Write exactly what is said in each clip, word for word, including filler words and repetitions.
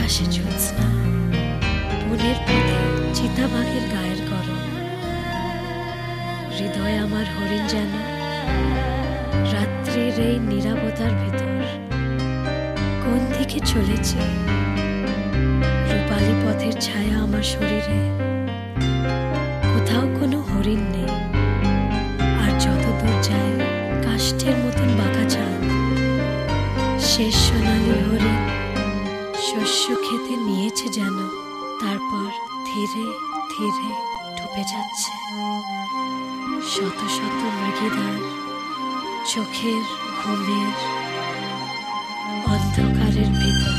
আকাশে জ্যোৎস্না, বনের পথে চিতাবাঘের গায়ের গরম। হৃদয় আমার হরিণ যেন রাত্রির এই নীরবতার ভেতর কোন দিকে চলেছে। রূপালী পথের ছায়া আমার শরীরে, কোথাও কোনো হরিণ নেই। আর যতদূর যায় কাষ্ঠের মতন বাঁকা চাঁদ, শেষ সোনালি হরিণ শস্য খেতে নিয়েছে যেন, তারপর ধীরে ধীরে ডুবে যাচ্ছে শত শত মৃগীদার চোখের ঘুমের অন্ধকারের ভিতর।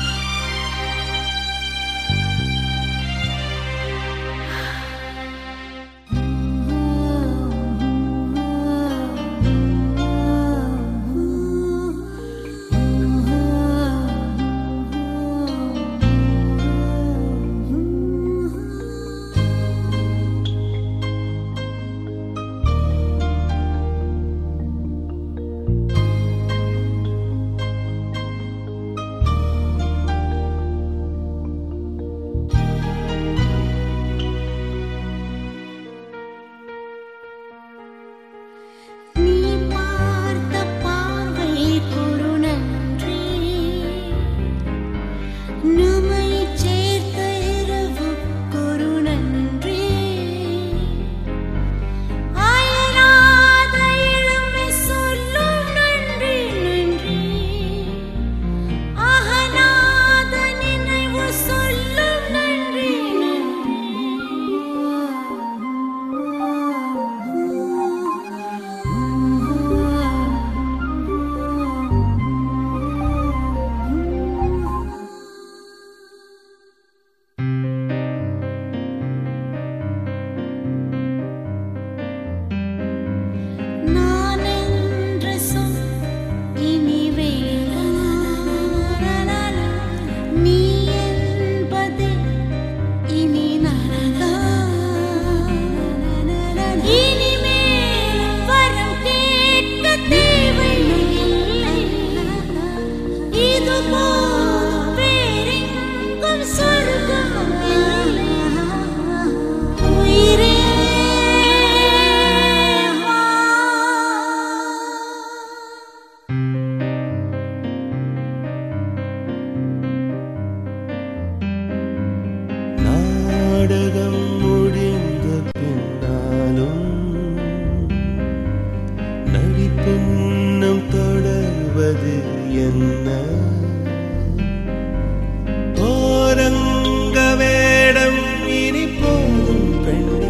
நாடகம் முடிந்த பின்னாலும் நடிப்பின்னும் தொடர்வது என்ன? ஓரங்க வேடம் இனி போதும் பெண்ணே,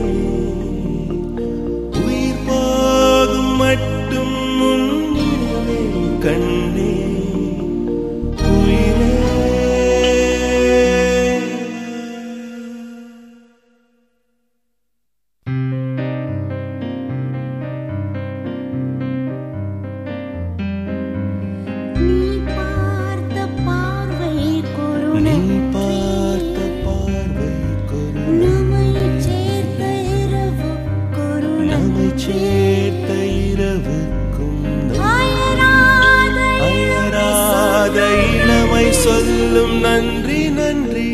உயிர் போகும் மட்டும் முன்னிடவே கண்ணே. சேர்த்த இரவுக்கும் அயராத இளமை சொல்லும் நன்றி நன்றி,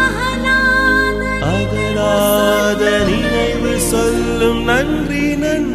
அகலாத நினைவு சொல்லும் நன்றி நன்றி.